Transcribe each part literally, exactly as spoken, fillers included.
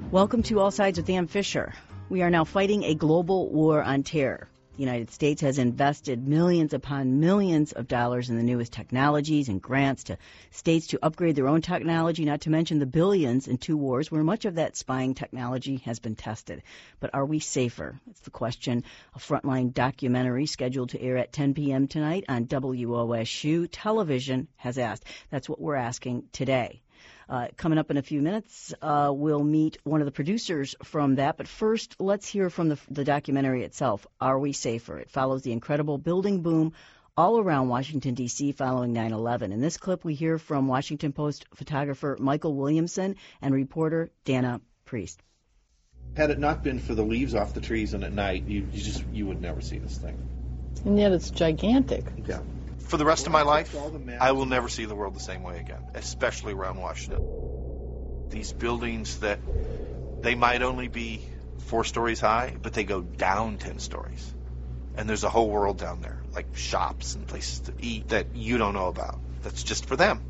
Welcome to All Sides with Ann Fisher. We are now fighting a global war on terror. The United States has invested millions upon millions of dollars in the newest technologies and grants to states to upgrade their own technology, not to mention the billions in two wars where much of that spying technology has been tested. But are we safer? That's the question. A Frontline documentary scheduled to air at ten p.m. tonight on W O S U television has asked. That's what we're asking today. Uh, coming up in a few minutes, uh, we'll meet one of the producers from that. But first, let's hear from the, the documentary itself, Are We Safer? It follows the incredible building boom all around Washington, D C following nine eleven. In this clip, we hear from Washington Post photographer Michael Williamson and reporter Dana Priest. Had it not been for the leaves off the trees and at night, you, you just you would never see this thing. And yet it's gigantic. Yeah. For the rest of my life, I will never see the world the same way again, especially around Washington. These buildings that they might only be four stories high, but they go down ten stories. And there's a whole world down there, like shops and places to eat that you don't know about. That's just for them.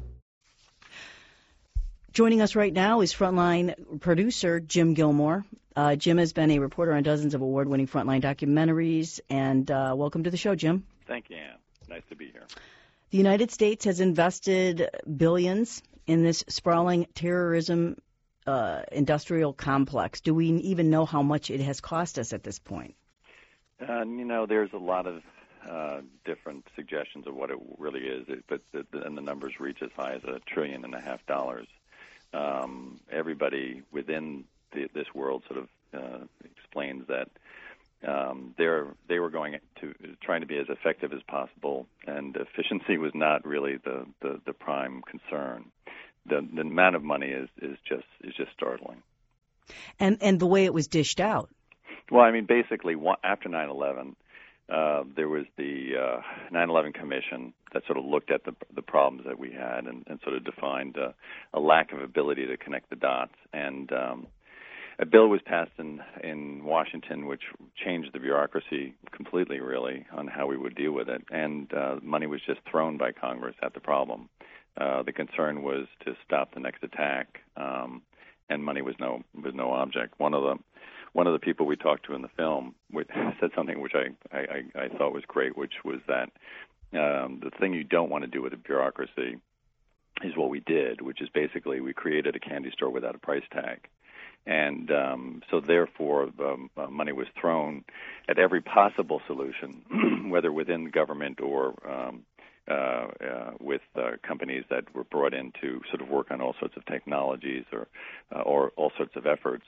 Joining us right now is Frontline producer Jim Gilmore. Uh, Jim has been a reporter on dozens of award-winning Frontline documentaries. And uh, welcome to the show, Jim. Thank you, Ann. Nice to be here. The United States has invested billions in this sprawling terrorism uh, industrial complex. Do we even know how much it has cost us at this point? Uh, you know, there's a lot of uh, different suggestions of what it really is, it, but the, the, and the numbers reach as high as a trillion and a half dollars. Um, everybody within the, this world sort of uh, explains that Um, they're, they were going to trying to be as effective as possible, and efficiency was not really the, the, the prime concern. The, the amount of money is, is just is just startling. And and the way it was dished out. Well, I mean, basically, one, after nine eleven, uh, there was the uh, nine eleven Commission that sort of looked at the the problems that we had and, and sort of defined uh, a lack of ability to connect the dots. And um, a bill was passed in, in Washington which changed the bureaucracy completely, really, on how we would deal with it. And uh, money was just thrown by Congress at the problem. Uh, the concern was to stop the next attack, um, and money was no was no object. One of the one of the people we talked to in the film said something which I, I, I thought was great, which was that um, the thing you don't want to do with a bureaucracy is what we did, which is basically we created a candy store without a price tag. And um, so, therefore, um, uh, money was thrown at every possible solution, whether within the government or um, uh, uh, with uh, companies that were brought in to sort of work on all sorts of technologies or uh, or all sorts of efforts.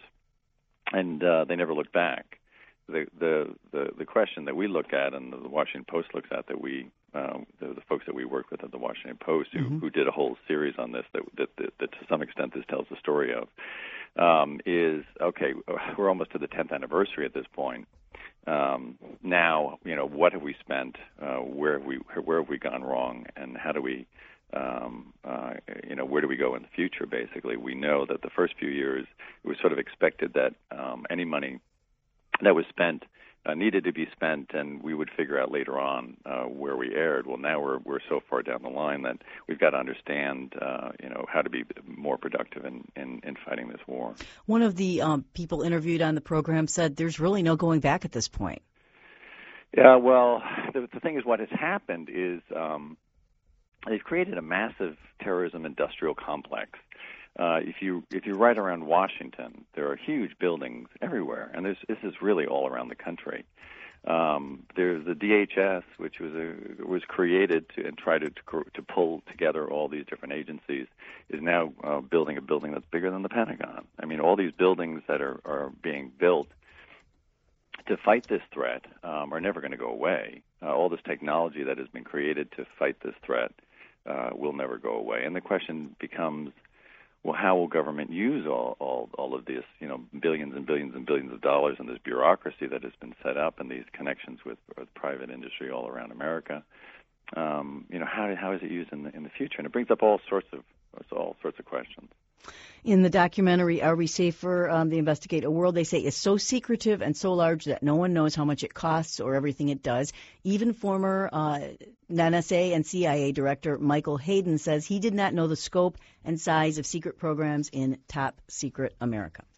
And uh, they never looked back. The, the the the question that we look at, and the Washington Post looks at, that we um, the, the folks that we work with at the Washington Post, who, mm-hmm. who did a whole series on this, that, that, that, that to some extent this tells the story of. Um, is, okay, we're almost to the tenth anniversary at this point. Um, now, you know, what have we spent? Uh, where have we where have we gone wrong? And how do we, um, uh, you know, where do we go in the future, basically? We know that the first few years, it was sort of expected that um, any money that was spent uh, needed to be spent, and we would figure out later on uh, where we erred. Well, now we're we're so far down the line that we've got to understand, uh, you know, how to be more productive in, in, in fighting this war. One of the um, people interviewed on the program said there's really no going back at this point. Yeah, well, the, the thing is, what has happened is um, they've created a massive terrorism industrial complex. Uh, if you if you ride around Washington, there are huge buildings everywhere, and this this is really all around the country. Um, there's the D H S, which was a, was created to and tried to, to to pull together all these different agencies, is now uh, building a building that's bigger than the Pentagon. I mean, all these buildings that are, are being built to fight this threat um, are never going to go away. Uh, all this technology that has been created to fight this threat uh, will never go away. And the question becomes, well, how will government use all, all, all of this, you know, billions and billions and billions of dollars in this bureaucracy that has been set up and these connections with, with private industry all around America? Um, you know, how how is it used in the in the future? And it brings up all sorts of all sorts of questions. In the documentary, Are We Safer? Um, they investigate a world they say is so secretive and so large that no one knows how much it costs or everything it does. Even former uh, N S A and C I A Director Michael Hayden says he did not know the scope and size of secret programs in top secret America.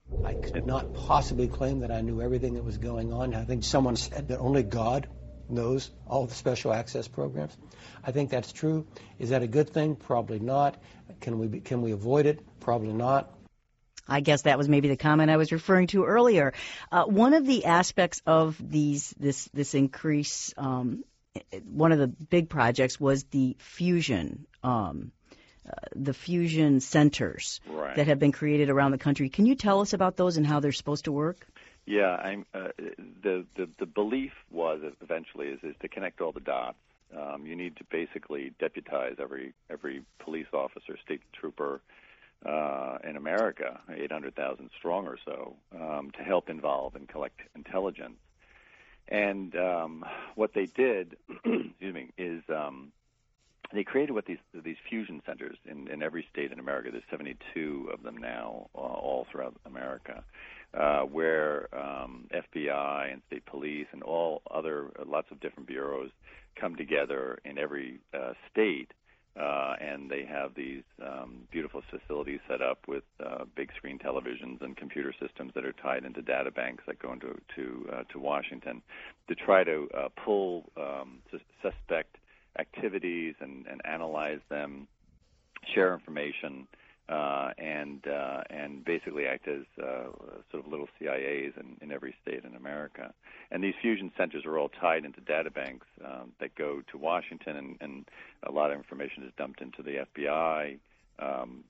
I could not possibly claim that I knew everything that was going on. I think someone said that only God knows all the special access programs. I think that's true. Is that a good thing? Probably not. Can we be, can we avoid it? Probably not. I guess that was maybe the comment I was referring to earlier. Uh, one of the aspects of these this this increase, um, one of the big projects was the fusion, um, uh, the fusion centers right. that have been created around the country. Can you tell us about those and how they're supposed to work? Yeah, I'm, uh, the, the the belief was eventually is, is to connect all the dots. Um, you need to basically deputize every every police officer, state trooper uh, in America, eight hundred thousand strong or so, um, to help involve and collect intelligence. And um, what they did, excuse me, is um, they created what these these fusion centers in, in every state in America. There's seventy-two of them now, uh, all throughout America. Uh, where um, F B I and state police and all other uh, lots of different bureaus come together in every uh, state, uh, and they have these um, beautiful facilities set up with uh, big screen televisions and computer systems that are tied into data banks that go into to uh, to Washington to try to uh, pull um, sus- suspect activities and, and analyze them, share information. Uh, and uh, and basically act as uh, sort of little C I As in, in every state in America. And these fusion centers are all tied into data banks um, that go to Washington, and, and a lot of information is dumped into the F B I. Um,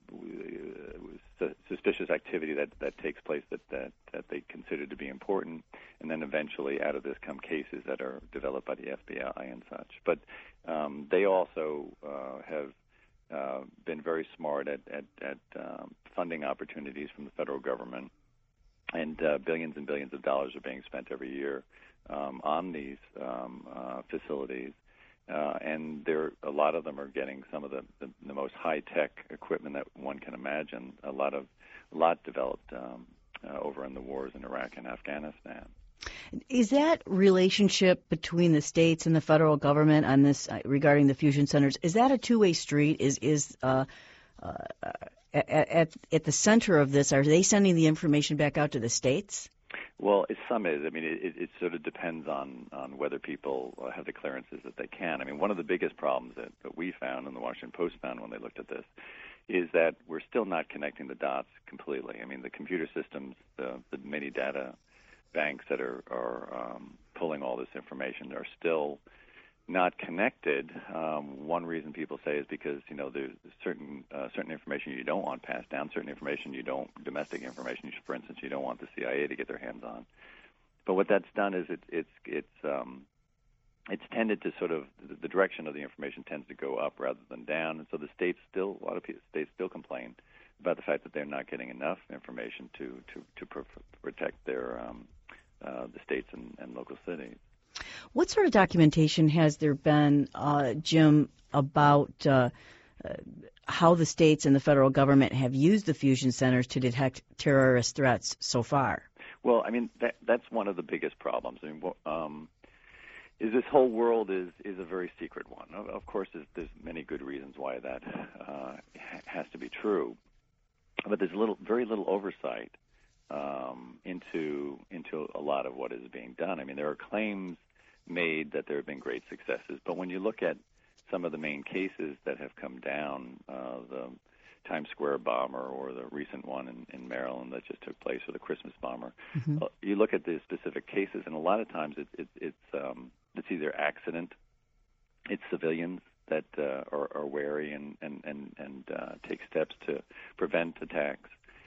su- suspicious activity that, that takes place that, that, that they consider to be important, and then eventually out of this come cases that are developed by the F B I and such. But um, they also uh, have Uh, been very smart at, at, at um, funding opportunities from the federal government, and uh, billions and billions of dollars are being spent every year um, on these um, uh, facilities, uh, and there a lot of them are getting some of the, the, the most high-tech equipment that one can imagine. A lot of a lot developed um, uh, over in the wars in Iraq and Afghanistan. Is that relationship between the states and the federal government on this uh, regarding the fusion centers, is that a two-way street? Is is uh, uh, at, at the center of this, are they sending the information back out to the states? Well, it, some is. I mean, it, it sort of depends on, on whether people have the clearances that they can. I mean, one of the biggest problems that, that we found and the Washington Post found when they looked at this is that we're still not connecting the dots completely. I mean, the computer systems, the, the many data banks that are, are um, pulling all this information are still not connected. Um, one reason people say is because, you know, there's certain uh, certain information you don't want passed down, certain information you don't, domestic information, for instance, you don't want the C I A to get their hands on. But what that's done is it, it's it's um, it's tended to sort of, the direction of the information tends to go up rather than down, and so the states still, a lot of people, states still complain about the fact that they're not getting enough information to to, to pr- protect their um, uh, the states and, and local cities. What sort of documentation has there been, uh, Jim, about uh, uh, how the states and the federal government have used the fusion centers to detect terrorist threats so far? Well, I mean, that, that's one of the biggest problems. I mean, um, is this whole world is, is a very secret one. Of, of course, there's, there's many good reasons why that uh, has to be true, but there's little, very little oversight um, into into a lot of what is being done. I mean, there are claims made that there have been great successes, but when you look at some of the main cases that have come down, uh, the Times Square bomber or the recent one in, in Maryland that just took place, or the Christmas bomber, mm-hmm. uh, you look at the specific cases, and a lot of times it, it, it's um, it's either accident, it's civilians that uh, are, are wary and and and, and uh, take steps to prevent attacks.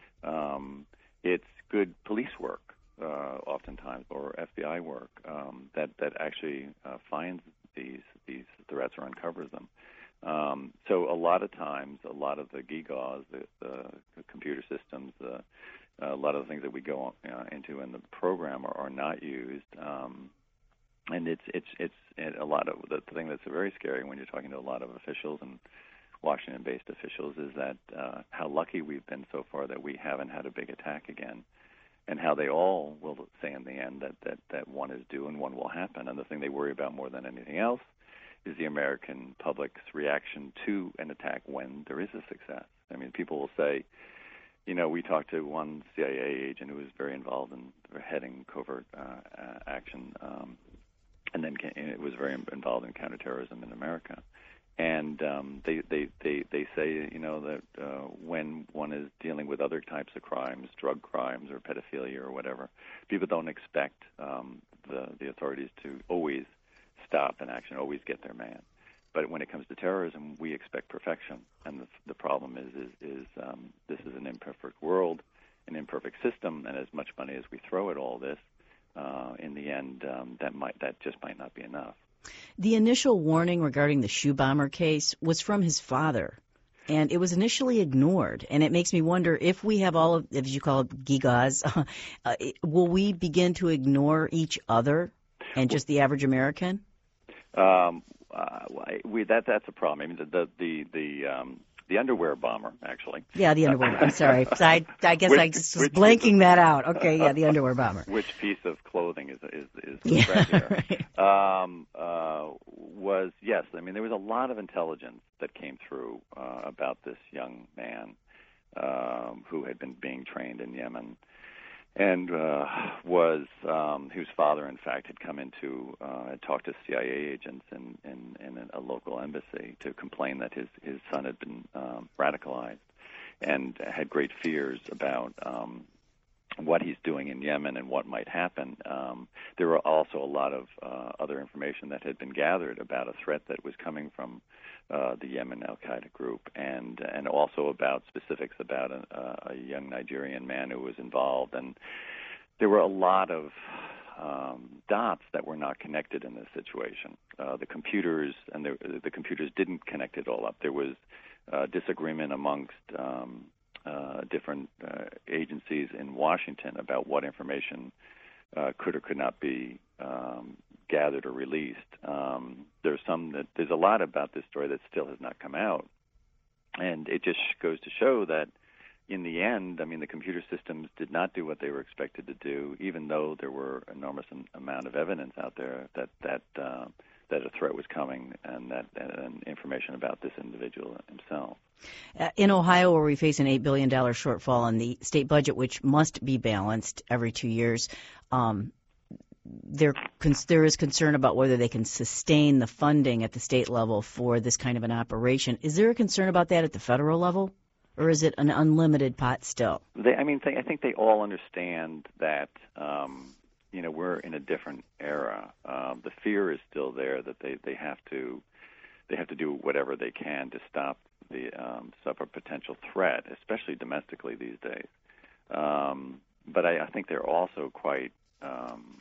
Um, it's good police work, uh, oftentimes, or F B I work um, that that actually uh, finds these these threats or uncovers them. Um, so a lot of times, a lot of the gewgaws, the, the computer systems, the, uh, a lot of the things that we go on, uh, into in the program are, are not used. Um, and it's it's it's it, a lot of the thing that's very scary when you're talking to a lot of officials and Washington-based officials is that uh, how lucky we've been so far that we haven't had a big attack again, and how they all will say in the end that, that, that one is due and one will happen. And the thing they worry about more than anything else is the American public's reaction to an attack when there is a success. I mean, people will say, you know, we talked to one C I A agent who was very involved in heading covert uh, uh, action, um, and then came, it was very involved in counterterrorism in America. And um, they, they, they, they say, you know, that uh, when one is dealing with other types of crimes, drug crimes or pedophilia or whatever, people don't expect um, the, the authorities to always stop an action, always get their man. But when it comes to terrorism, we expect perfection. And the, the problem is, is, is um, this is an imperfect world, an imperfect system, and as much money as we throw at all this, uh, in the end, um, that might that just might not be enough. The initial warning regarding the shoe bomber case was from his father, and it was initially ignored. And it makes me wonder if we have all of, as you call it, gigas, uh, will we begin to ignore each other and just the average American? Um, uh, we, that that's a problem. I mean, the the the, the um, The underwear bomber, actually. Yeah, the underwear. I'm sorry. I, I guess which, I just was blanking that out. Okay, yeah, the underwear bomber. Which piece of clothing is is is yeah, right here? Right. Um, uh, was yes. I mean, there was a lot of intelligence that came through uh, about this young man um, who had been being trained in Yemen, and uh, was um, whose father, in fact, had come into uh, had talked to C I A agents in, in, in a local embassy to complain that his, his son had been um, radicalized, and had great fears about um, what he's doing in Yemen and what might happen. Um, there were also a lot of uh, other information that had been gathered about a threat that was coming from uh, the Yemen Al-Qaeda group, and and also about specifics about a, a young Nigerian man who was involved. And there were a lot of um, dots that were not connected in this situation. Uh, the computers and the, the computers didn't connect it all up. There was uh, disagreement amongst um, uh, different uh, agencies in Washington about what information uh, could or could not be um, gathered or released. Um, there's some that there's a lot about this story that still has not come out, and it just goes to show that in the end, I mean, the computer systems did not do what they were expected to do, even though there were enormous amount of evidence out there that that uh, that a threat was coming, and that and information about this individual himself. Uh, in Ohio, where we face an eight billion dollars shortfall in the state budget, which must be balanced every two years, um, there, there is concern about whether they can sustain the funding at the state level for this kind of an operation. Is there a concern about that at the federal level, or is it an unlimited pot still? They, I mean, they, I think they all understand that, um, you know, we're in a different era. Um, the fear is still there that they, they have to they have to do whatever they can to stop the um, stop a potential threat, especially domestically these days. Um, but I, I think they're also quite um,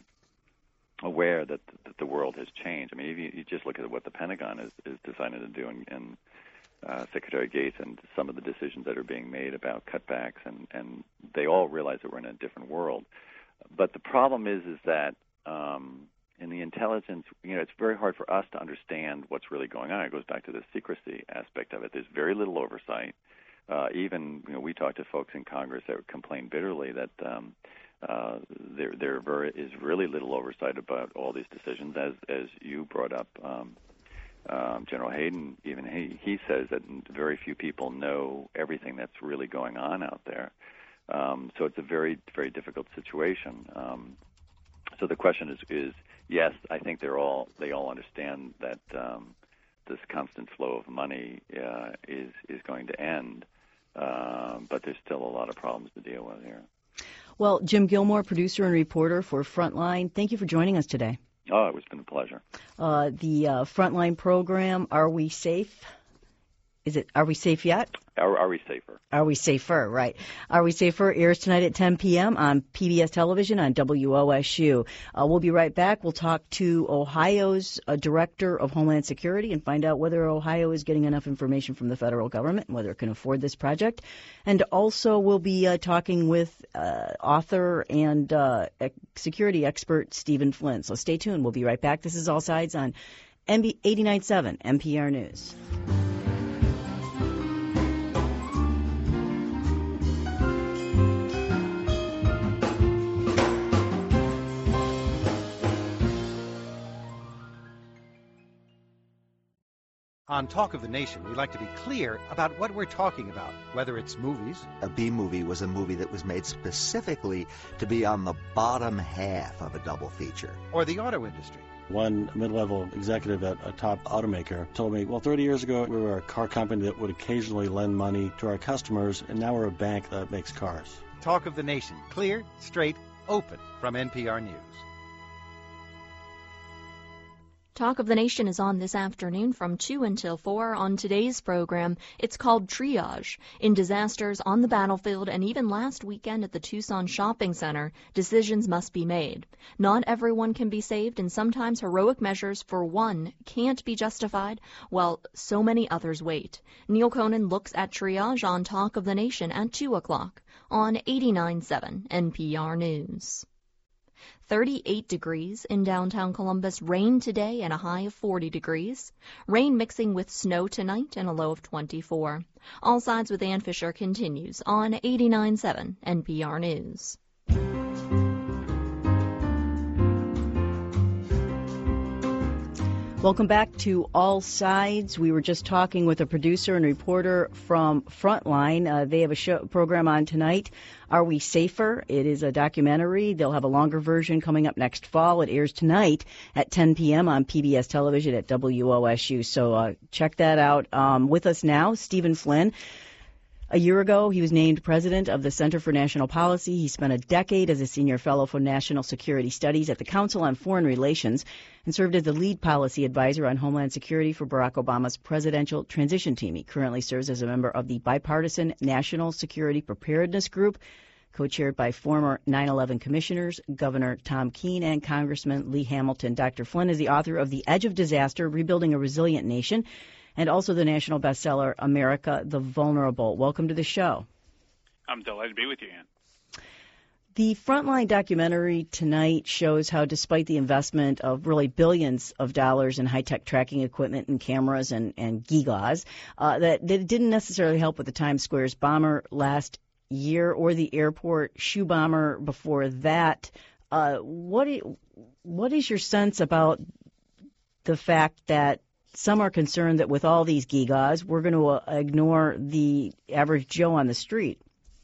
aware that, that the world has changed. I mean, if you, you just look at what the Pentagon is, is deciding to do, and, and uh, Secretary Gates, and some of the decisions that are being made about cutbacks, and, and they all realize that we're in a different world. But the problem is, is that um, in the intelligence, you know, it's very hard for us to understand what's really going on. It goes back to the secrecy aspect of it. There's very little oversight. Uh, even, you know, we talked to folks in Congress that complain bitterly that um, uh, there there very, is really little oversight about all these decisions. As as you brought up, um, um, General Hayden, even he he says that very few people know everything that's really going on out there. Um, so it's a very, very difficult situation. Um, so the question is, is, yes, I think they're all they all understand that um, this constant flow of money uh, is is going to end, uh, but there's still a lot of problems to deal with here. Well, Jim Gilmore, producer and reporter for Frontline, thank you for joining us today. Oh, it's been a pleasure. Uh, the uh, Frontline program, Are We Safe? Is it Are We Safe Yet? Are, are we safer? Are We Safer, right. Are We Safer airs tonight at ten p.m. on P B S television on W O S U. Uh, we'll be right back. We'll talk to Ohio's uh, Director of Homeland Security and find out whether Ohio is getting enough information from the federal government and whether it can afford this project. And also we'll be uh, talking with uh, author and uh, security expert Stephen Flynn. So stay tuned. We'll be right back. This is All Sides on eighty-nine point seven N P R News. On Talk of the Nation, we like to be clear about what we're talking about, whether it's movies. A B movie was a movie that was made specifically to be on the bottom half of a double feature. Or the auto industry. One mid-level executive at a top automaker told me, well, thirty years ago, we were a car company that would occasionally lend money to our customers, and now we're a bank that makes cars. Talk of the Nation, clear, straight, open, from N P R News. Talk of the Nation is on this afternoon from two until four. On today's program, it's called Triage. In disasters on the battlefield and even last weekend at the Tucson Shopping Center, decisions must be made. Not everyone can be saved, and sometimes heroic measures for one can't be justified while so many others wait. Neil Conan looks at Triage on Talk of the Nation at two o'clock on eighty-nine point seven N P R News. thirty-eight degrees in downtown Columbus, rain today and a high of forty degrees. Rain mixing with snow tonight and a low of twenty-four. All Sides with Ann Fisher continues on eighty-nine point seven N P R News. Welcome back to All Sides. We were just talking with a producer and reporter from Frontline. Uh, they have a show program on tonight, Are We Safer? It is a documentary. They'll have a longer version coming up next fall. It airs tonight at ten p.m. on P B S television at W O S U. So uh, check that out. Um, with us now, Stephen Flynn. A year ago, he was named president of the Center for National Policy. He spent a decade as a senior fellow for national security studies at the Council on Foreign Relations and served as the lead policy advisor on Homeland Security for Barack Obama's presidential transition team. He currently serves as a member of the Bipartisan National Security Preparedness Group, co-chaired by former nine eleven commissioners, Governor Tom Keene, and Congressman Lee Hamilton. Doctor Flynn is the author of The Edge of Disaster, Rebuilding a Resilient Nation, and also the national bestseller, America the Vulnerable. Welcome to the show. I'm delighted to be with you, Ann. The Frontline documentary tonight shows how, despite the investment of really billions of dollars in high-tech tracking equipment and cameras and, and gigas, uh, that, that it didn't necessarily help with the Times Square's bomber last year or the airport shoe bomber before that. Uh, what, what is your sense about the fact that some are concerned that with all these gigas, we're going to uh, ignore the average Joe on the street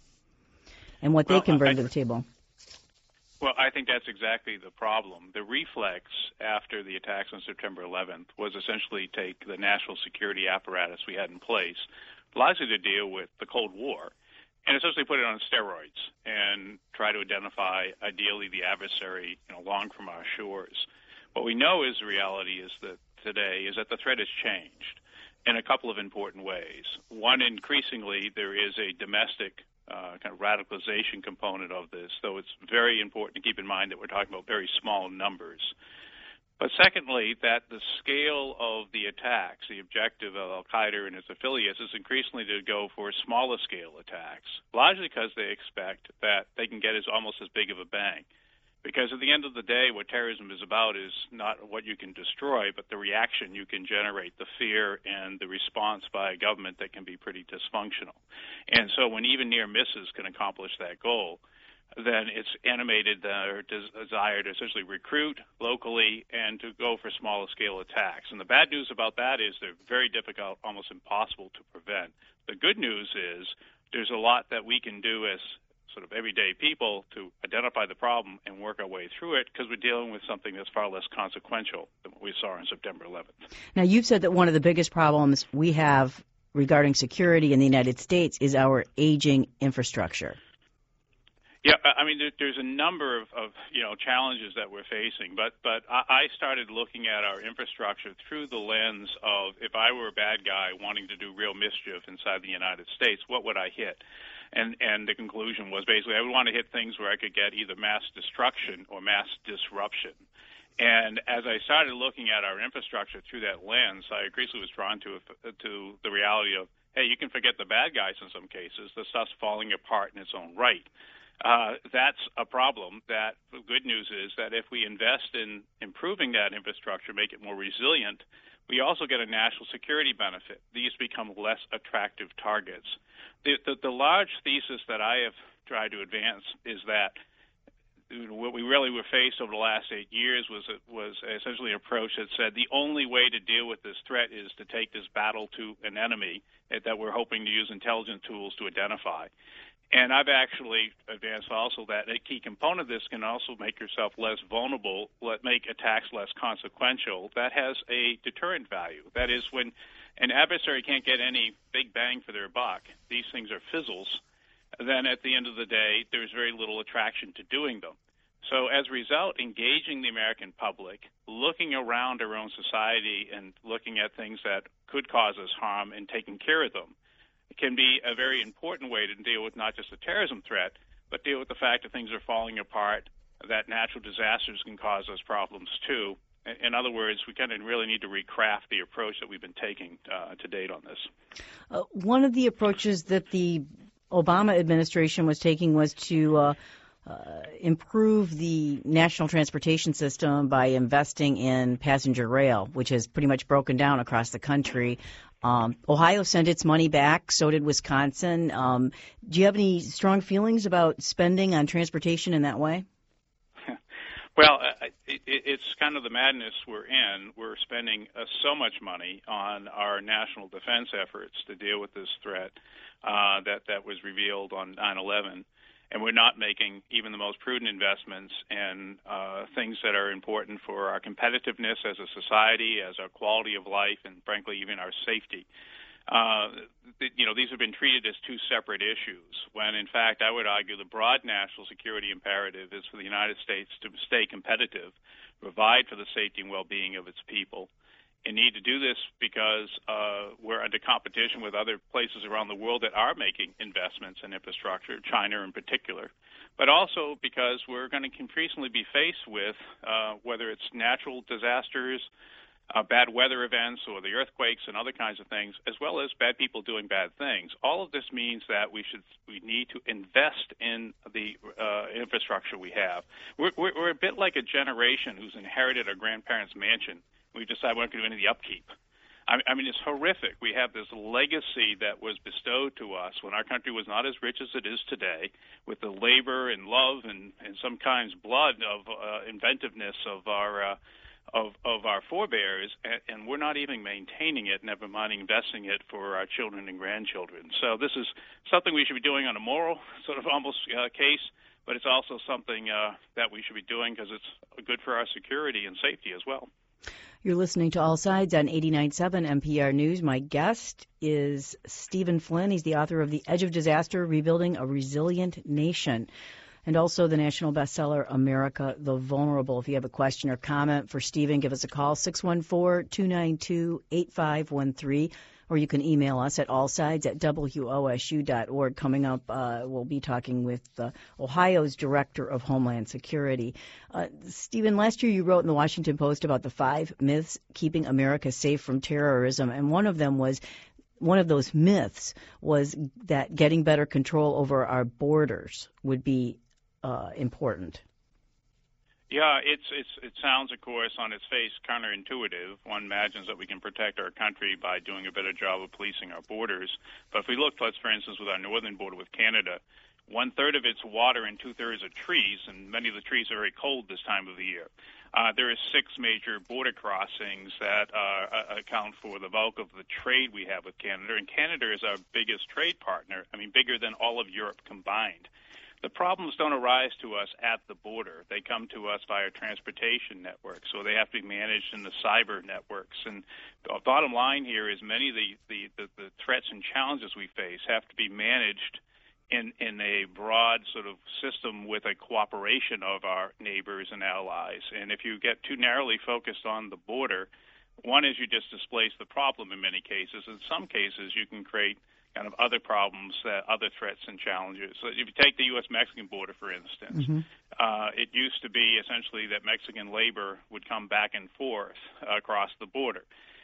and what well, they can bring I, to the table? Well, I think that's exactly the problem. The reflex after the attacks on September eleventh was essentially take the national security apparatus we had in place, largely to deal with the Cold War, and essentially put it on steroids and try to identify, ideally, the adversary, you know, long from our shores. What we know is the reality is that today is that the threat has changed in a couple of important ways. One, increasingly, there is a domestic uh, kind of radicalization component of this, though it's very important to keep in mind that we're talking about very small numbers. But secondly, that the scale of the attacks, the objective of al-Qaeda and its affiliates, is increasingly to go for smaller scale attacks, largely because they expect that they can get as almost as big of a bang. Because at the end of the day, what terrorism is about is not what you can destroy, but the reaction you can generate, the fear and the response by a government that can be pretty dysfunctional. And so when even near misses can accomplish that goal, then it's animated their desire to essentially recruit locally and to go for smaller scale attacks. And the bad news about that is they're very difficult, almost impossible to prevent. The good news is there's a lot that we can do as sort of everyday people to identify the problem and work our way through it, because we're dealing with something that's far less consequential than what we saw on September eleventh. Now, you've said that one of the biggest problems we have regarding security in the United States is our aging infrastructure. Yeah, I mean, there's a number of, of you know challenges that we're facing, but but I started looking at our infrastructure through the lens of, if I were a bad guy wanting to do real mischief inside the United States, what would I hit? And and the conclusion was basically I would want to hit things where I could get either mass destruction or mass disruption. And as I started looking at our infrastructure through that lens, I increasingly was drawn to to the reality of, hey, you can forget the bad guys in some cases. The stuff's falling apart in its own right. Uh, that's a problem. That the good news is that if we invest in improving that infrastructure, make it more resilient, we also get a national security benefit. These become less attractive targets. The, the, the large thesis that I have tried to advance is that what we really were faced over the last eight years was was essentially an approach that said the only way to deal with this threat is to take this battle to an enemy that we're hoping to use intelligence tools to identify. And I've actually advanced also that a key component of this can also make yourself less vulnerable, let make attacks less consequential. That has a deterrent value. That is, when an adversary can't get any big bang for their buck, these things are fizzles, then at the end of the day, there's very little attraction to doing them. So as a result, engaging the American public, looking around our own society and looking at things that could cause us harm and taking care of them can be a very important way to deal with not just the terrorism threat, but deal with the fact that things are falling apart, that natural disasters can cause us problems too. In other words, we kind of really need to recraft the approach that we've been taking uh, to date on this. Uh, one of the approaches that the Obama administration was taking was to uh, uh, improve the national transportation system by investing in passenger rail, which has pretty much broken down across the country. Um, Ohio sent its money back, so did Wisconsin. Um, do you have any strong feelings about spending on transportation in that way? Well, uh, it, it's kind of the madness we're in. We're spending uh, so much money on our national defense efforts to deal with this threat uh, that, that was revealed on nine eleven, and we're not making even the most prudent investments in uh, things that are important for our competitiveness as a society, as our quality of life, and frankly, even our safety. Uh, you know, these have been treated as two separate issues, when in fact I would argue the broad national security imperative is for the United States to stay competitive, provide for the safety and well-being of its people, and need to do this because uh, we're under competition with other places around the world that are making investments in infrastructure, China in particular, but also because we're going to increasingly be faced with uh, whether it's natural disasters, Uh, bad weather events or the earthquakes and other kinds of things, as well as bad people doing bad things. All of this means that we should we need to invest in the uh, infrastructure we have. We're, we're, we're a bit like a generation who's inherited our grandparents' mansion. We decide we're not going to do any of the upkeep. I, I mean, it's horrific. We have this legacy that was bestowed to us when our country was not as rich as it is today, with the labor and love and, and sometimes blood of uh, inventiveness of our uh, Of, of our forebears, and, and we're not even maintaining it, never mind investing it for our children and grandchildren. So this is something we should be doing on a moral sort of almost uh, case, but it's also something uh, that we should be doing because it's good for our security and safety as well. You're listening to All Sides on eighty-nine point seven N P R News. My guest is Stephen Flynn. He's the author of The Edge of Disaster, Rebuilding a Resilient Nation, and also the national bestseller, America the Vulnerable. If you have a question or comment for Stephen, give us a call, six one four, two nine two, eight five one three, or you can email us at allsides at W O S U dot org. Coming up, uh, we'll be talking with uh, Ohio's Director of Homeland Security. Uh, Stephen, last year you wrote in the Washington Post about the five myths keeping America safe from terrorism, and one of them was One of those myths was that getting better control over our borders would be uh, important. Yeah, it's it's it sounds, of course, on its face counterintuitive. One imagines that we can protect our country by doing a better job of policing our borders. But if we look, let's for instance, with our northern border with Canada, one third of it's water and two thirds are trees, and many of the trees are very cold this time of the year. Uh, there are six major border crossings that uh, account for the bulk of the trade we have with Canada, and Canada is our biggest trade partner. I mean, bigger than all of Europe combined. The problems don't arise to us at the border. They come to us via transportation networks, so they have to be managed in the cyber networks. And the bottom line here is many of the, the, the, the threats and challenges we face have to be managed in, in a broad sort of system with a cooperation of our neighbors and allies. And if you get too narrowly focused on the border, one is you just displace the problem in many cases. In some cases, you can create kind of other problems, uh, other threats and challenges. So if you take the U S Mexican border, for instance, mm-hmm. uh, it used to be essentially that Mexican labor would come back and forth uh, across the border.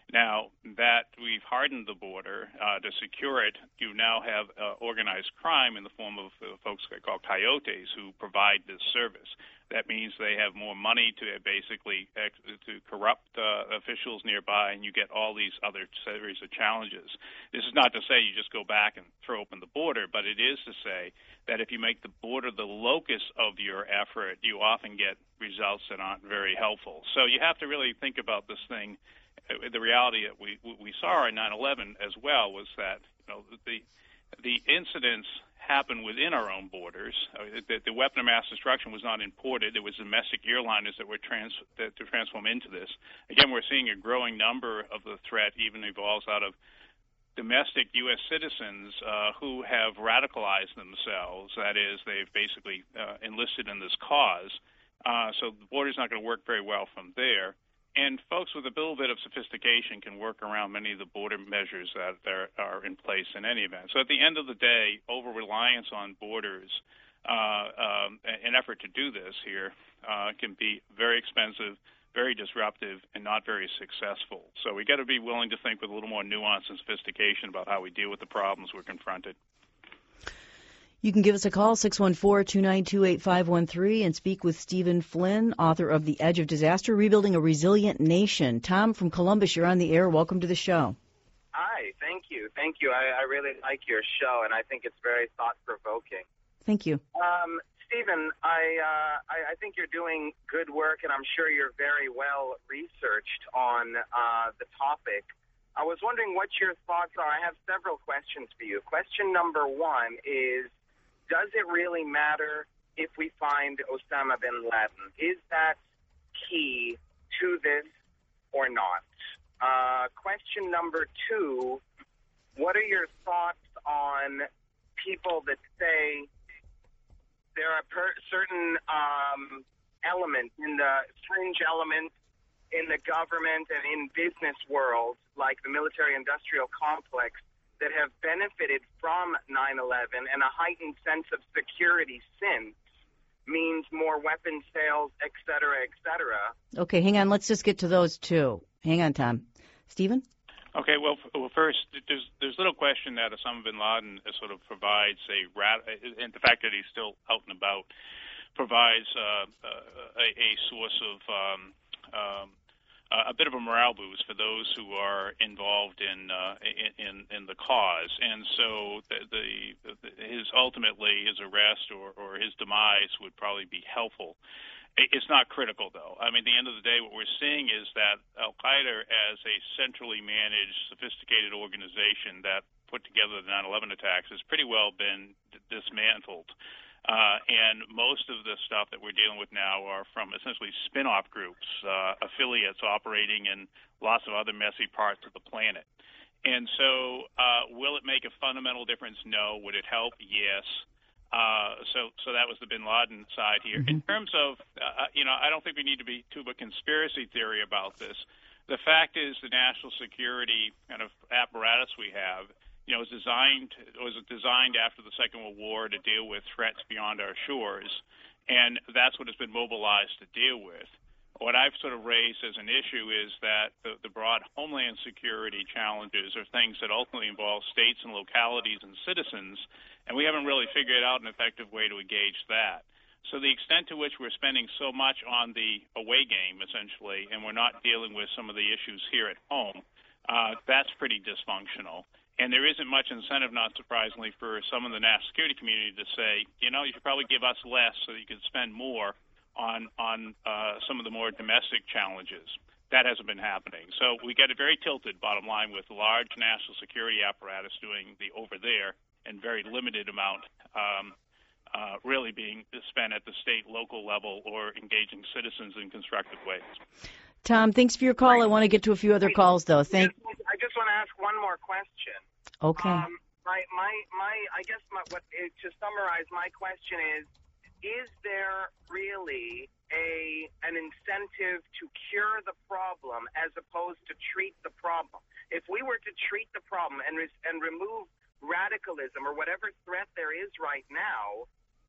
Now that we've hardened the border uh, to secure it, you now have uh, organized crime in the form of uh, folks called coyotes who provide this service. That means they have more money to basically ex- to corrupt uh, officials nearby, and you get all these other series of challenges. This is not to say you just go back and throw open the border, but it is to say that if you make the border the locus of your effort, you often get results that aren't very helpful. So you have to really think about this thing. The reality that we we saw in nine eleven as well was that, you know, the the incidents happened within our own borders. Uh, the, the weapon of mass destruction was not imported. It was domestic airliners that were trans that to transform into this. Again, we're seeing a growing number of the threat even evolves out of domestic U S citizens uh, who have radicalized themselves. That is, they've basically uh, enlisted in this cause. Uh, so the border's not going to work very well from there. And folks with a little bit of sophistication can work around many of the border measures that are, are in place in any event. So at the end of the day, over-reliance on borders, uh, um, an effort to do this here, uh, can be very expensive, very disruptive, and not very successful. So we got to be willing to think with a little more nuance and sophistication about how we deal with the problems we're confronted. You can give us a call, six one four, two nine two, eight five one three, and speak with Stephen Flynn, author of The Edge of Disaster, Rebuilding a Resilient Nation. Tom from Columbus, you're on the air. Welcome to the show. Hi, thank you. Thank you. I, I really like your show, and I think it's very thought-provoking. Thank you. Um, Stephen, I, uh, I, I think you're doing good work, and I'm sure you're very well researched on uh, the topic. I was wondering what your thoughts are. I have several questions for you. Question number one is, does it really matter if we find Osama bin Laden? Is that key to this or not? Uh, question number two, what are your thoughts on people that say there are per- certain um, elements in the fringe elements in the government and in business world, like the military-industrial complex, that have benefited from nine eleven, and a heightened sense of security since means more weapon sales, et cetera, et cetera. Okay, hang on. Let's just get to those two. Hang on, Tom. Stephen? Okay, well, well, first, there's there's little question that Osama bin Laden sort of provides a rat, and the fact that he's still out and about provides uh, a, a source of um, um, a bit of a morale boost for those who are involved in uh, in, in the cause, and so the, the, the his ultimately his arrest or, or his demise would probably be helpful. It's not critical, though. I mean, at the end of the day, what we're seeing is that Al-Qaeda, as a centrally managed, sophisticated organization that put together the nine eleven attacks, has pretty well been d- dismantled. Uh, and most of the stuff that we're dealing with now are from essentially spin-off groups, uh, affiliates operating in lots of other messy parts of the planet. And so uh, will it make a fundamental difference? No. Would it help? Yes. Uh, so, so that was the bin Laden side here. Mm-hmm. In terms of, uh, you know, I don't think we need to be too of a conspiracy theory about this. The fact is, the national security kind of apparatus we have, you know, was designed was designed after the Second World War to deal with threats beyond our shores, and that's what it's been mobilized to deal with. What I've sort of raised as an issue is that the, the broad homeland security challenges are things that ultimately involve states and localities and citizens, and we haven't really figured out an effective way to engage that. So the extent to which we're spending so much on the away game, essentially, and we're not dealing with some of the issues here at home, uh, that's pretty dysfunctional. And there isn't much incentive, not surprisingly, for some of the national security community to say, you know, you should probably give us less so that you could spend more on on uh, some of the more domestic challenges. That hasn't been happening. So we get a very tilted, bottom line, with large national security apparatus doing the over there and very limited amount um, uh, really being spent at the state, local level or engaging citizens in constructive ways. Tom, thanks for your call. I want to get to a few other calls, though. Thank. I just want to ask one more question. Okay. Um, my, my, my, I guess my, what, to summarize, my question is, is there really a an incentive to cure the problem as opposed to treat the problem? If we were to treat the problem and re- and remove radicalism or whatever threat there is right now,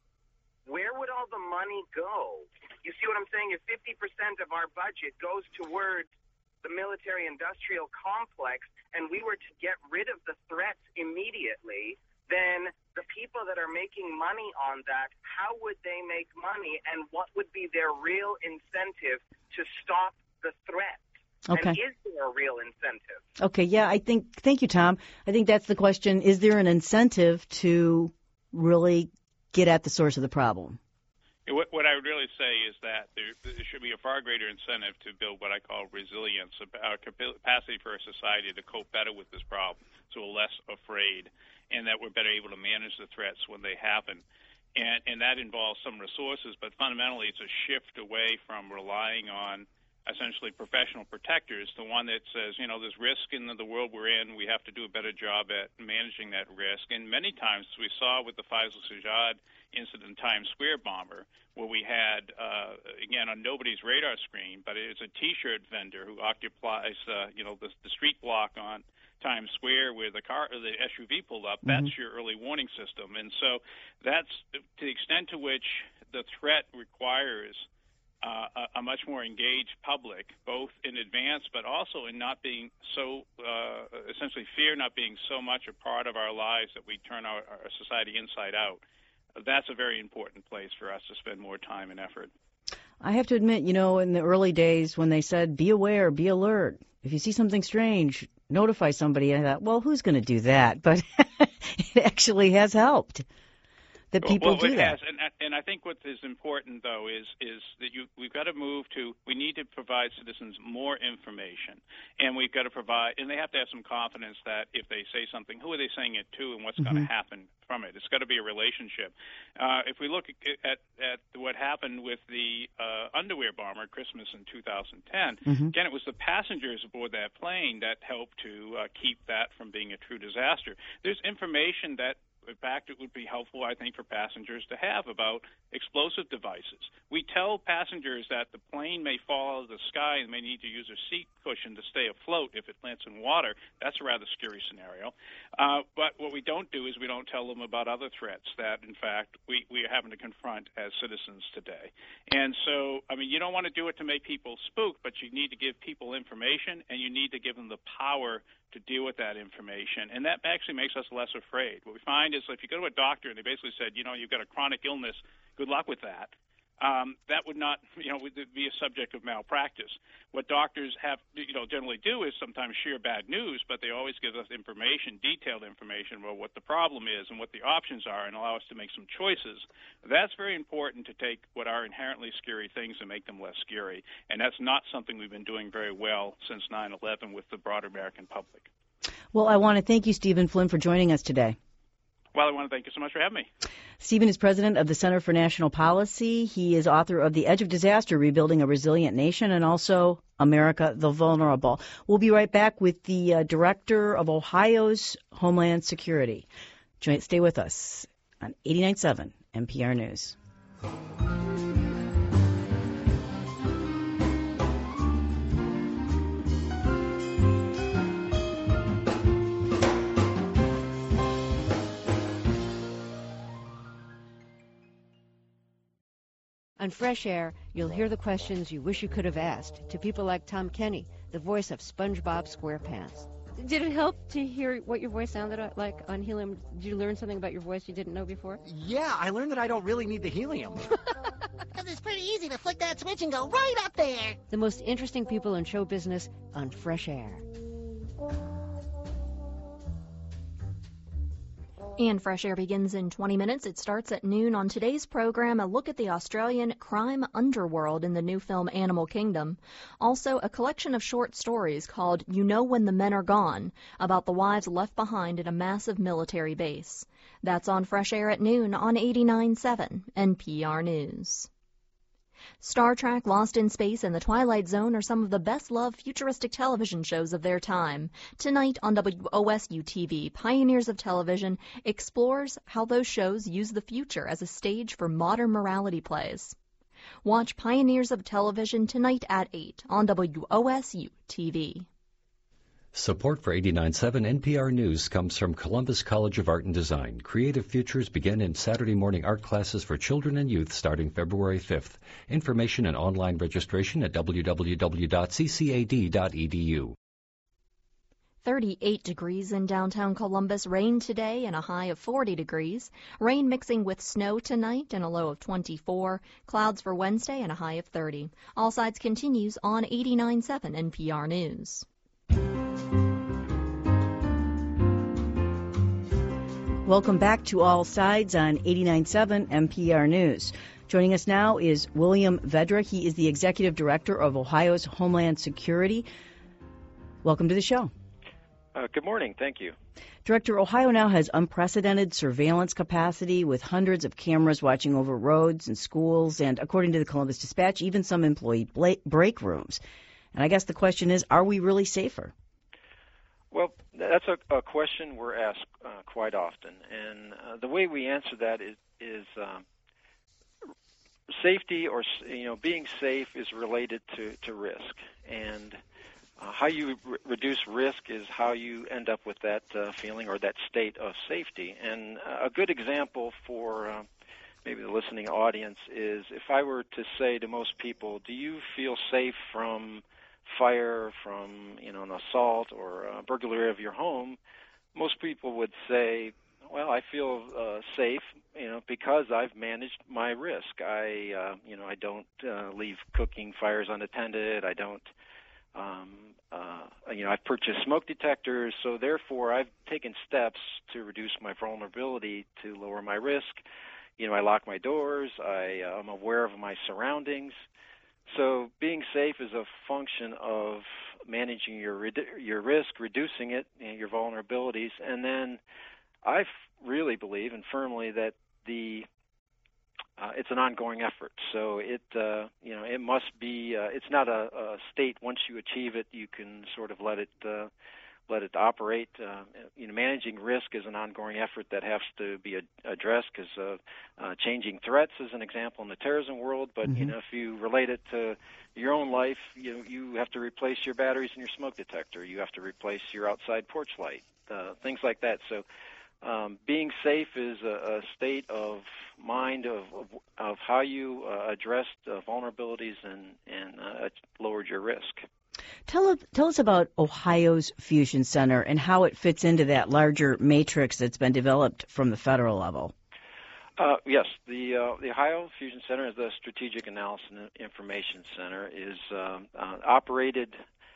where would all the money go? You see what I'm saying? If fifty percent of our budget goes towards the military-industrial complex and we were to get rid of the threats immediately, then the people that are making money on that, how would they make money and what would be their real incentive to stop the threat? Okay. And is there a real incentive? Okay, yeah, I think, thank you, Tom. I think that's the question. Is there an incentive to really get at the source of the problem? What, what I would really say is that there, there should be a far greater incentive to build what I call resilience, our capacity for a society to cope better with this problem, so we're less afraid, and that we're better able to manage the threats when they happen. And, and that involves some resources, but fundamentally it's a shift away from relying on essentially professional protectors, the one that says, you know, there's risk in the world we're in. We have to do a better job at managing that risk. And many times we saw with the Faisal Sajjad incident, Times Square bomber, where we had, uh, again, on nobody's radar screen, but it's a T-shirt vendor who occupies, uh, you know, the, the street block on Times Square where the car, or the S U V pulled up. Mm-hmm. That's your early warning system. And so that's to the extent to which the threat requires Uh, a, a much more engaged public, both in advance but also in not being so, uh, essentially fear not being so much a part of our lives that we turn our, our society inside out. That's a very important place for us to spend more time and effort. I have to admit, you know, in the early days when they said, be aware, be alert, if you see something strange, notify somebody, I thought, well, who's going to do that? But it actually has helped. That people well, do it that. Has, and, and I think what is important, though, is is that you we've got to move to we need to provide citizens more information, and we've got to provide, and they have to have some confidence that if they say something, who are they saying it to, and what's mm-hmm. going to happen from it? It's got to be a relationship. Uh, if we look at, at at what happened with the uh, underwear bomber Christmas in two thousand ten, mm-hmm. again, it was the passengers aboard that plane that helped to uh, keep that from being a true disaster. There's information that, in fact, it would be helpful, I think, for passengers to have about explosive devices. We tell passengers that the plane may fall out of the sky and may need to use a seat cushion to stay afloat if it lands in water. That's a rather scary scenario. Uh, but what we don't do is we don't tell them about other threats that, in fact, we, we are having to confront as citizens today. And so, I mean, you don't want to do it to make people spook, but you need to give people information, and you need to give them the power to deal with that information. And that actually makes us less afraid. What we find is if you go to a doctor and they basically said, you know, you've got a chronic illness, good luck with that, um, that would not, you know, would be a subject of malpractice. What doctors have, you know, generally do is sometimes share bad news, but they always give us information, detailed information about what the problem is and what the options are and allow us to make some choices. That's very important to take what are inherently scary things and make them less scary. And that's not something we've been doing very well since nine eleven with the broader American public. Well, I want to thank you, Stephen Flynn, for joining us today. Well, I want to thank you so much for having me. Stephen is president of the Center for National Policy. He is author of The Edge of Disaster, Rebuilding a Resilient Nation, and also America the Vulnerable. We'll be right back with the uh, director of Ohio's Homeland Security. Join, stay with us on eighty-nine point seven N P R News. On Fresh Air, you'll hear the questions you wish you could have asked to people like Tom Kenny, the voice of SpongeBob SquarePants. Did it help to hear what your voice sounded like on helium? Did you learn something about your voice you didn't know before? Yeah, I learned that I don't really need the helium. Because it's pretty easy to flick that switch and go right up there. The most interesting people in show business on Fresh Air. And Fresh Air begins in twenty minutes. It starts at noon. On today's program, a look at the Australian crime underworld in the new film Animal Kingdom. Also, a collection of short stories called You Know When the Men Are Gone, about the wives left behind at a massive military base. That's on Fresh Air at noon on eighty-nine point seven N P R News. Star Trek, Lost in Space, and The Twilight Zone are some of the best-loved futuristic television shows of their time. Tonight on W O S U T V, Pioneers of Television explores how those shows use the future as a stage for modern morality plays. Watch Pioneers of Television tonight at eight on W O S U T V. Support for eighty-nine point seven N P R News comes from Columbus College of Art and Design. Creative Futures begin in Saturday morning art classes for children and youth starting February fifth. Information and online registration at w w w dot c c a d dot e d u. thirty-eight degrees in downtown Columbus. Rain today and a high of forty degrees. Rain mixing with snow tonight and a low of twenty-four. Clouds for Wednesday and a high of thirty. All Sides continues on eighty-nine point seven N P R News. Welcome back to All Sides on eighty-nine point seven N P R News. Joining us now is William Vedra. He is the Executive Director of Ohio's Homeland Security. Welcome to the show. Uh, good morning. Thank you. Director, Ohio now has unprecedented surveillance capacity with hundreds of cameras watching over roads and schools and, according to the Columbus Dispatch, even some employee break rooms. And I guess the question is, are we really safer? Well, that's a, a question we're asked uh, quite often, and uh, the way we answer that is, is uh, safety, or you know, being safe is related to, to risk, and uh, how you re- reduce risk is how you end up with that uh, feeling or that state of safety. And a good example for uh, maybe the listening audience is if I were to say to most people, "Do you feel safe from fire, from you know an assault or a burglary of your home?" Most people would say, "Well, I feel uh, safe, you know, because I've managed my risk. I, uh, you know, I don't uh, leave cooking fires unattended. I don't, um, uh, you know, I've purchased smoke detectors. So therefore, I've taken steps to reduce my vulnerability to lower my risk. You know, I lock my doors. I, uh, I'm aware of my surroundings." So being safe is a function of managing your your risk, reducing it, you know, your vulnerabilities, and then I really believe and firmly that the uh, it's an ongoing effort. So it uh, you know it must be uh, it's not a, a state once you achieve it you can sort of let it uh, let it operate. Uh, you know, managing risk is an ongoing effort that has to be ad- addressed because uh, uh, changing threats is an example in the terrorism world. But mm-hmm. you know, if you relate it to your own life, you you have to replace your batteries in your smoke detector. You have to replace your outside porch light, uh, things like that. So, um, being safe is a, a state of mind of of, of how you uh, addressed uh, vulnerabilities and and uh, lowered your risk. Tell us, tell us about Ohio's Fusion Center and how it fits into that larger matrix that's been developed from the federal level. Uh, yes, the uh, the Ohio Fusion Center, the Strategic Analysis and Information Center, is uh, uh, operated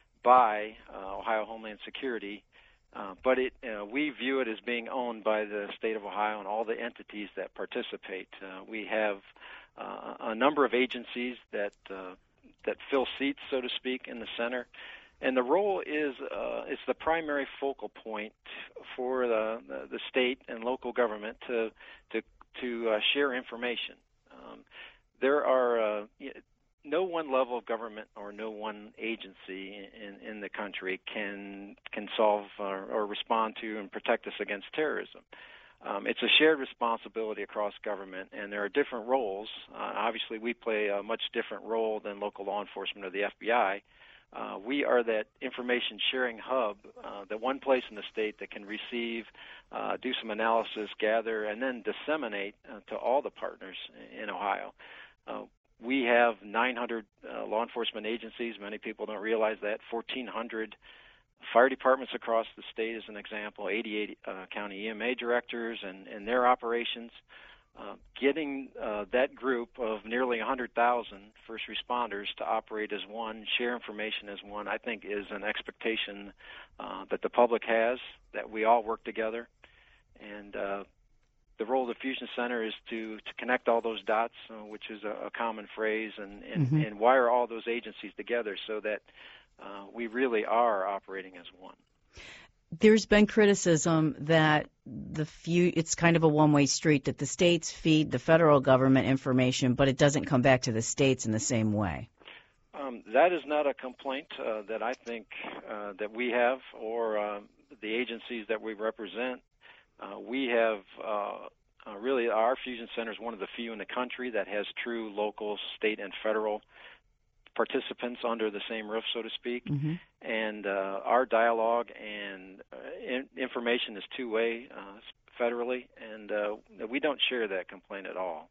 by uh, Ohio Homeland Security, uh, but it uh, we view it as being owned by the state of Ohio and all the entities that participate. Uh, we have uh, a number of agencies that uh, that fill seats, so to speak, in the center. And the role is uh, it's the primary focal point for the, the, the state and local government to to, to uh, share information. Um, there are uh, no one level of government or no one agency in, in the country can can solve or, or respond to and protect us against terrorism. Um, it's a shared responsibility across government, and there are different roles. Uh, obviously, we play a much different role than local law enforcement or the F B I. Uh, we are that information sharing hub, uh, the one place in the state that can receive, uh, do some analysis, gather, and then disseminate uh, to all the partners in Ohio. Uh, we have nine hundred uh, law enforcement agencies. Many people don't realize that. fourteen hundred fire departments across the state, as an example, eighty-eight uh, county E M A directors and, and their operations. Uh, getting uh, that group of nearly one hundred thousand first responders to operate as one, share information as one, I think is an expectation uh, that the public has, that we all work together. And uh, the role of the Fusion Center is to, to connect all those dots, uh, which is a, a common phrase, and, and, mm-hmm. and wire all those agencies together so that uh, we really are operating as one. There's been criticism that the few, it's kind of a one-way street, that the states feed the federal government information, but it doesn't come back to the states in the same way. Um, that is not a complaint uh, that I think uh, that we have or uh, the agencies that we represent. Uh, we have uh, uh, really, our Fusion Center is one of the few in the country that has true local, state, and federal participants under the same roof, so to speak. Mm-hmm. And uh, our dialogue and uh, in, information is two-way uh, federally, and uh, we don't share that complaint at all.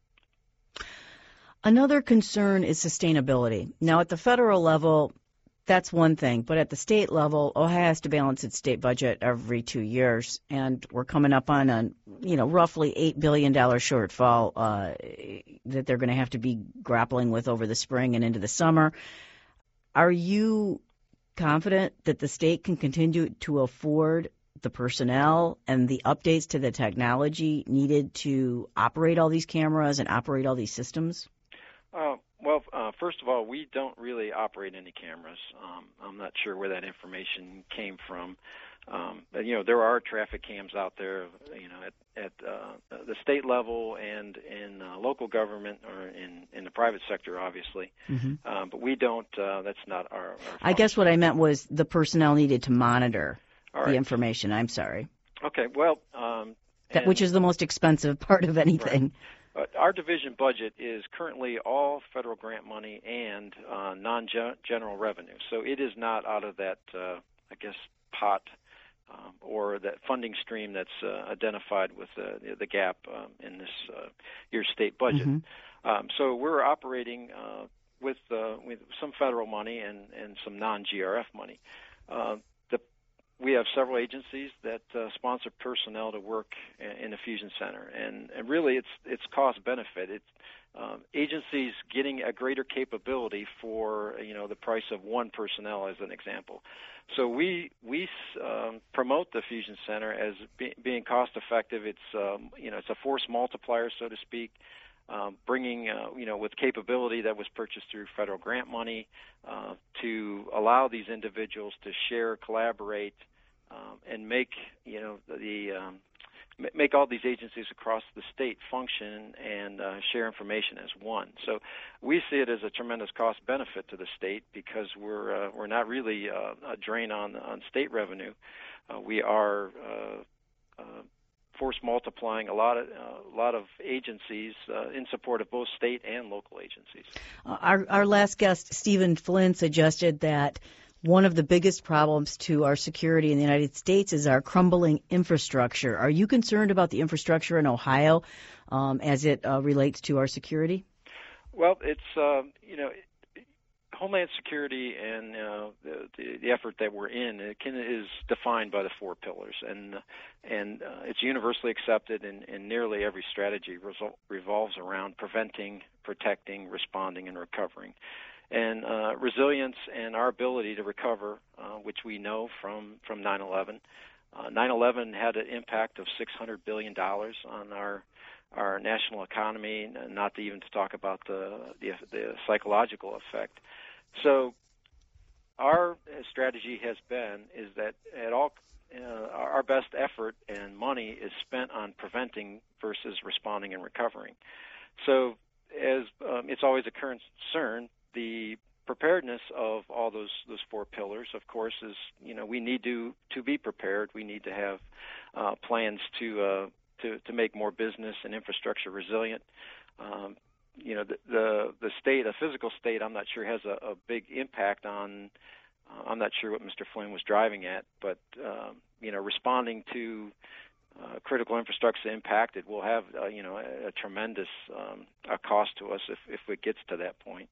Another concern is sustainability. Now, at the federal level, that's one thing, but at the state level, Ohio has to balance its state budget every two years, and we're coming up on a, you know, roughly eight billion dollars shortfall uh, that they're going to have to be grappling with over the spring and into the summer. Are you confident that the state can continue to afford the personnel and the updates to the technology needed to operate all these cameras and operate all these systems? Uh, well, uh, first of all, we don't really operate any cameras. Um, I'm not sure where that information came from. Um, but, you know, there are traffic cams out there, you know, at, at uh, the state level and in uh, local government or in, in the private sector, obviously. Mm-hmm. Um, but we don't, uh, that's not our, our I guess what I meant was the personnel needed to monitor All the right. information. I'm sorry. Okay, well. Um, that, which is the most expensive part of anything. Right. Uh, our division budget is currently all federal grant money and uh, non-general revenue. So it is not out of that, uh, I guess, pot um, or that funding stream that's uh, identified with uh, the, the gap um, in this uh, year's state budget. Mm-hmm. Um, so we're operating uh, with, uh, with some federal money and, and some non-G R F money. Uh, We have several agencies that uh, sponsor personnel to work in the Fusion Center, and, and really it's it's cost benefit. It's um, agencies getting a greater capability for you know the price of one personnel, as an example. So we we um, promote the Fusion Center as be, being cost effective. It's um, you know it's a force multiplier, so to speak. Um, bringing, uh, you know, with capability that was purchased through federal grant money uh, to allow these individuals to share, collaborate, um, and make, you know, the um, make all these agencies across the state function and uh, share information as one. So we see it as a tremendous cost benefit to the state because we're uh, we're not really uh, a drain on on state revenue. Uh, we are uh, uh, force multiplying a lot of uh, a lot of agencies uh, in support of both state and local agencies. Uh, our our last guest, Stephen Flynn, suggested that one of the biggest problems to our security in the United States is our crumbling infrastructure. Are you concerned about the infrastructure in Ohio um, as it uh, relates to our security? Well, it's uh, you know. Homeland Security and uh, the, the effort that we're in it can, is defined by the four pillars, and and uh, it's universally accepted, and, and nearly every strategy resol- revolves around preventing, protecting, responding, and recovering. And uh, resilience and our ability to recover, uh, which we know from, from nine eleven. Uh, nine eleven had an impact of six hundred billion dollars on our our national economy, not to even to talk about the, the, the psychological effect. So our strategy has been is that at all uh, our best effort and money is spent on preventing versus responding and recovering. So as um, it's always a concern, the preparedness of all those those four pillars, of course, is you know we need to to be prepared. We need to have uh, plans to uh, to to make more business and infrastructure resilient. Um, You know, the, the the state, a physical state, I'm not sure has a, a big impact on. Uh, I'm not sure what Mister Flynn was driving at, but um, you know, responding to uh, critical infrastructure impacted will have uh, you know a, a tremendous um, a cost to us if if it gets to that point.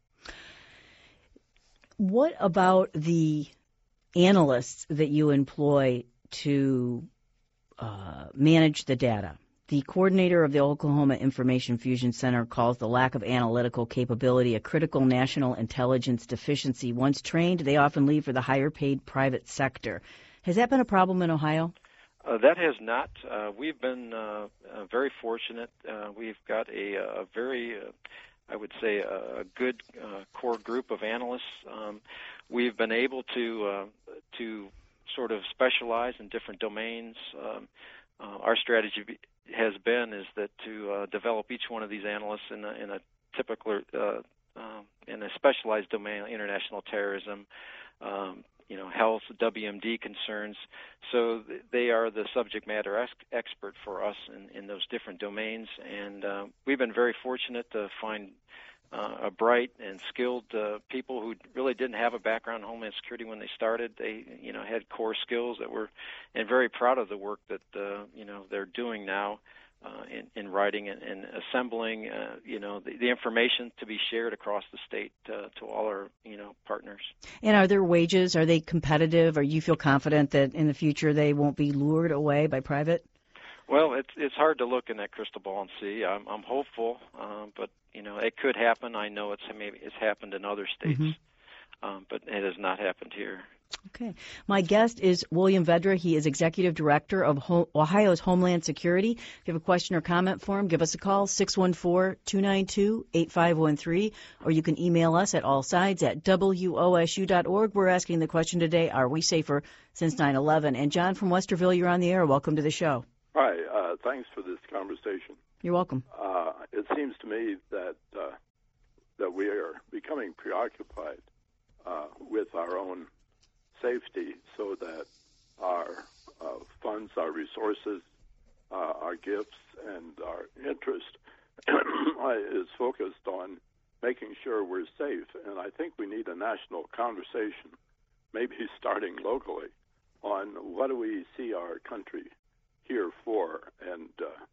What about the analysts that you employ to uh, manage the data? The coordinator of the Oklahoma Information Fusion Center calls the lack of analytical capability a critical national intelligence deficiency. Once trained, they often leave for the higher-paid private sector. Has that been a problem in Ohio? Uh, that has not. Uh, we've been uh, uh, very fortunate. Uh, we've got a, a very, uh, I would say, a good uh, core group of analysts. Um, we've been able to uh, to sort of specialize in different domains. Um, uh, our strategy be- has been is that to uh, develop each one of these analysts in a, in a typical, uh, uh, in a specialized domain, international terrorism, um, you know, health, W M D concerns. So th- they are the subject matter ex- expert for us in, in those different domains. And uh, we've been very fortunate to find uh, bright and skilled uh, people who really didn't have a background in Homeland Security when they started. They, you know, had core skills that were, and very proud of the work that, uh, you know, they're doing now uh, in, in writing and, and assembling, uh, you know, the, the information to be shared across the state uh, to all our, you know, partners. And are their wages, are they competitive? Or you feel confident that in the future they won't be lured away by private? Well, it's it's hard to look in that crystal ball and see. I'm I'm hopeful, uh, but you know it could happen. I know it's maybe it's happened in other states, mm-hmm. um, but it has not happened here. Okay. My guest is William Vedra. He is Executive Director of Ho- Ohio's Homeland Security. If you have a question or comment for him, give us a call, six one four, two nine two, eight five one three, or you can email us at allsides at W O S U dot org. We're asking the question today, are we safer since nine eleven? And John from Westerville, you're on the air. Welcome to the show. Hi, uh, thanks for this conversation. You're welcome. Uh, it seems to me that uh, that we are becoming preoccupied uh, with our own safety, so that our uh, funds, our resources, uh, our gifts, and our interest is focused on making sure we're safe. And I think we need a national conversation, maybe starting locally, on what do we see our country here for. And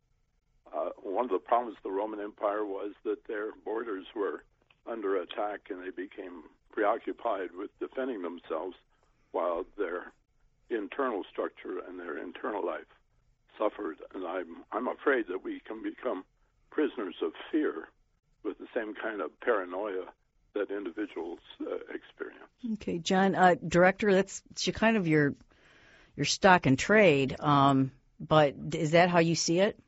uh, uh, one of the problems of the Roman Empire was that their borders were under attack, and they became preoccupied with defending themselves while their internal structure and their internal life suffered. And I'm I'm afraid that we can become prisoners of fear with the same kind of paranoia that individuals uh, experience. Okay, John, uh, Director, that's kind of your your stock and trade. Um, But is that how you see it?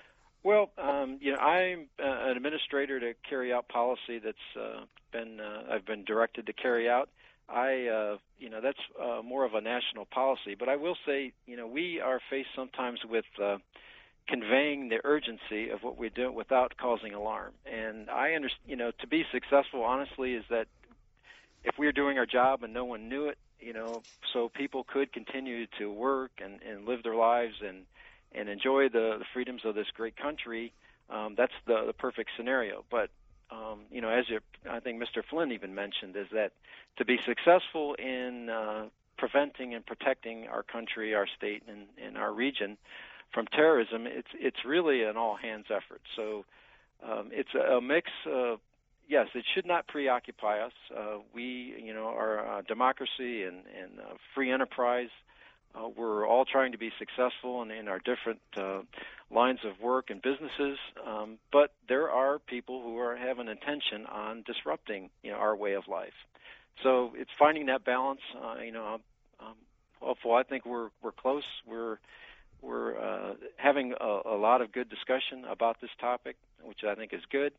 Well, um, you know, I'm uh, an administrator to carry out policy that's uh, been uh, I've been directed to carry out. I, uh, you know, that's uh, more of a national policy. But I will say, you know, we are faced sometimes with uh, conveying the urgency of what we do without causing alarm. And I understand, you know, to be successful, honestly, is that if we're doing our job and no one knew it, you know, so people could continue to work and, and live their lives and, and enjoy the, the freedoms of this great country, um, that's the, the perfect scenario. But, um, you know, as you, I think Mister Flynn even mentioned, is that to be successful in uh, preventing and protecting our country, our state, and, and our region from terrorism, it's it's really an all-hands effort. So um, it's a, a mix of, yes, it should not preoccupy us. Uh, we, you know, are a democracy and, and uh, free enterprise. Uh, we're all trying to be successful in, in our different uh, lines of work and businesses, um, but there are people who are have an intention on disrupting, you know, our way of life. So it's finding that balance. Uh, you know, I'm, I'm hopeful. I think we're we're close. We're we're uh, having a, a lot of good discussion about this topic, which I think is good.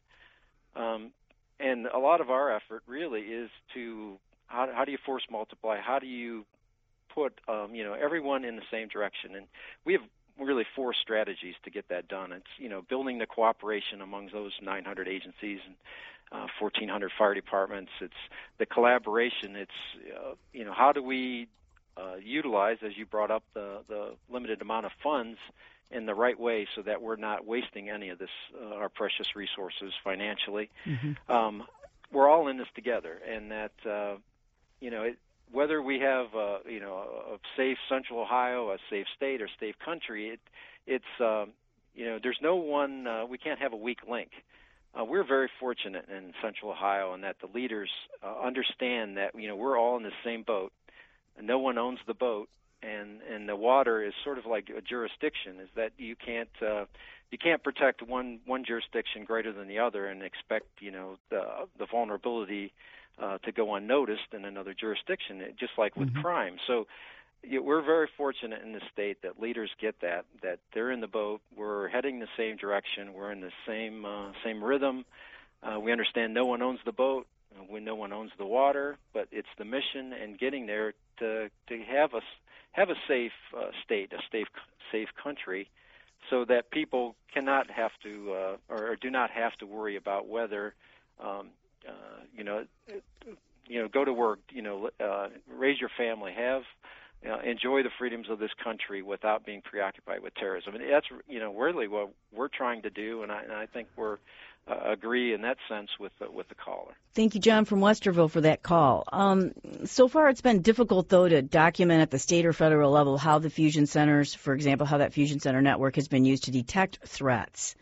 Um, And a lot of our effort really is to how, how do you force multiply? How do you put um, you know everyone in the same direction? And we have really four strategies to get that done. It's you know building the cooperation among those nine hundred agencies and uh, fourteen hundred fire departments. It's the collaboration. It's uh, you know how do we uh, utilize, as you brought up, the the limited amount of funds in the right way so that we're not wasting any of this, uh, our precious resources financially. Mm-hmm. Um, we're all in this together, and that, uh, you know, it, whether we have, uh, you know, a safe Central Ohio, a safe state, or safe country, it, it's, um, you know, there's no one, uh, we can't have a weak link. Uh, we're very fortunate in Central Ohio in that the leaders uh, understand that, you know, we're all in the same boat, and no one owns the boat. And and the water is sort of like a jurisdiction, is that you can't uh, you can't protect one one jurisdiction greater than the other and expect you know the the vulnerability uh, to go unnoticed in another jurisdiction, just like with mm-hmm. crime. So you know, we're very fortunate in the state that leaders get that that they're in the boat, we're heading the same direction, we're in the same uh, same rhythm. Uh, we understand no one owns the boat, when no one owns the water, but it's the mission and getting there to to have us. have a safe uh, state, a safe safe country, so that people cannot have to uh, or, or do not have to worry about whether, um, uh, you know, you know, go to work, you know, uh, raise your family, have, you know, enjoy the freedoms of this country without being preoccupied with terrorism. And that's, you know, really what we're trying to do, and I, and I think we're uh, agree in that sense with the, with the caller. Thank you, John from Westerville, for that call. Um, so far, it's been difficult, though, to document at the state or federal level how the fusion centers, for example, how that fusion center network has been used to detect threats.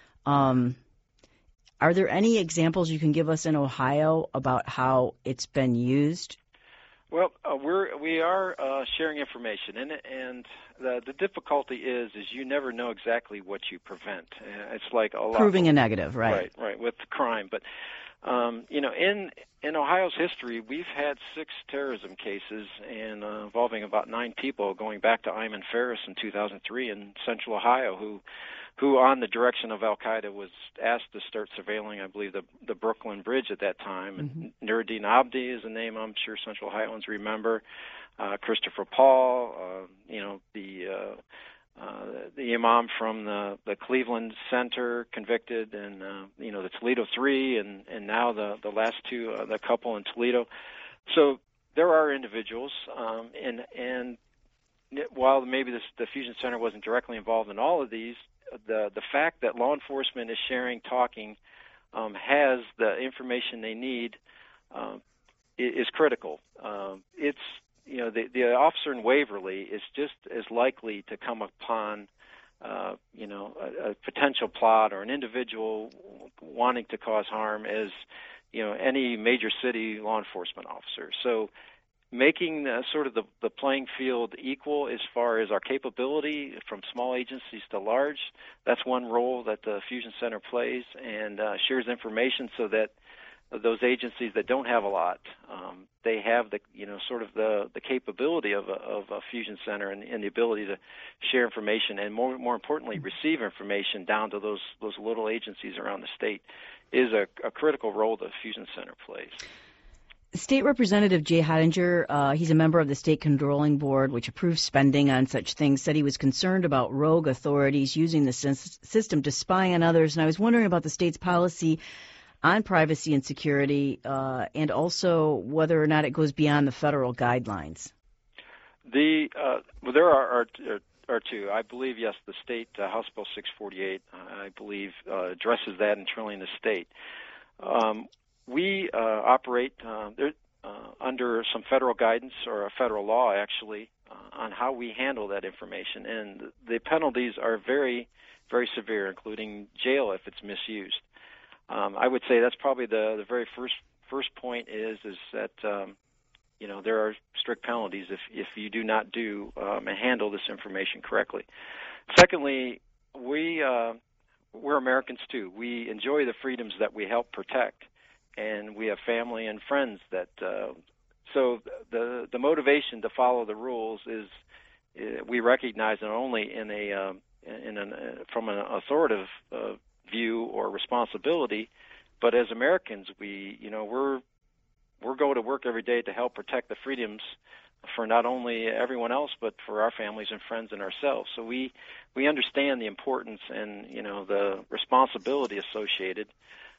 Um, are there any examples you can give us in Ohio about how it's been used? Well, uh, we're we are uh, sharing information, and and the the difficulty is is you never know exactly what you prevent. Uh, it's like a lot proving of, a negative, right? Right, right, with crime. But um, you know, in in Ohio's history, we've had six terrorism cases and uh, involving about nine people, going back to Ayman Ferris in two thousand three in Central Ohio, who. who on the direction of Al-Qaeda was asked to start surveilling, I believe, the the Brooklyn Bridge at that time. And mm-hmm. Nuruddin Abdi is a name I'm sure Central Ohioans remember. Uh, Christopher Paul, uh, you know, the uh, uh, the imam from the, the Cleveland Center convicted, and, uh, you know, the Toledo Three, and, and now the, the last two, uh, the couple in Toledo. So there are individuals, um, and, and while maybe this, the Fusion Center wasn't directly involved in all of these, the the fact that law enforcement is sharing, talking, um, has the information they need uh, is critical. Um, it's you know the the officer in Waverly is just as likely to come upon uh, you know a, a potential plot or an individual wanting to cause harm as you know any major city law enforcement officer. So, making uh, sort of the, the playing field equal as far as our capability from small agencies to large, that's one role that the Fusion Center plays, and uh, shares information so that those agencies that don't have a lot, um, they have the you know sort of the, the capability of a, of a Fusion Center and, and the ability to share information and more more importantly receive information down to those those little agencies around the state is a, a critical role the Fusion Center plays. State Representative Jay Hottinger, uh, he's a member of the State Controlling Board, which approves spending on such things, said he was concerned about rogue authorities using the system to spy on others. And I was wondering about the state's policy on privacy and security, uh, and also whether or not it goes beyond the federal guidelines. The uh, well, there are, are, are two. I believe, yes, the state uh, House Bill six forty-eight, uh, I believe, uh, addresses that internally in the state. Um, We uh, operate uh, there, uh, under some federal guidance or a federal law, actually, uh, on how we handle that information. And the penalties are very, very severe, including jail if it's misused. Um, I would say that's probably the, the very first first point is is that um, you know there are strict penalties if if you do not do um, and handle this information correctly. Secondly, we uh, we're Americans too. We enjoy the freedoms that we help protect. And we have family and friends that, uh, so the the motivation to follow the rules is, uh, we recognize not only in a uh, in an uh, from an authoritative uh, view or responsibility, but as Americans, we you know we're we're going to work every day to help protect the freedoms for not only everyone else but for our families and friends and ourselves. So we we understand the importance and you know the responsibility associated.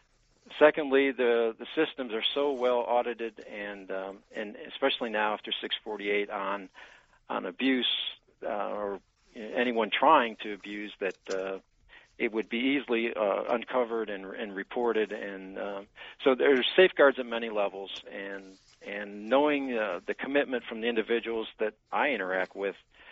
Secondly, the, the systems are so well audited, and um, and especially now after six forty-eight on on abuse uh, or anyone trying to abuse, that uh, it would be easily uh, uncovered and, and reported. And uh, so there's safeguards at many levels, and and knowing uh, the commitment from the individuals that I interact with,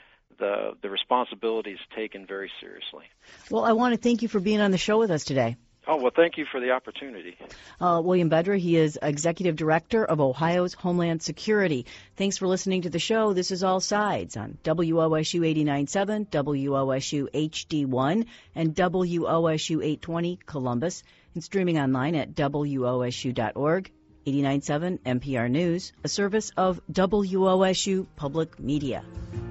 the the responsibility is taken very seriously. Well, I want to thank you for being on the show with us today. Oh, well, thank you for the opportunity. Uh, William Bedra, he is Executive Director of Ohio's Homeland Security. Thanks for listening to the show. This is All Sides on W O S U eighty-nine point seven, W O S U H D one, and W O S U eight twenty Columbus, and streaming online at W O S U dot org. eighty-nine point seven N P R News, a service of W O S U Public Media.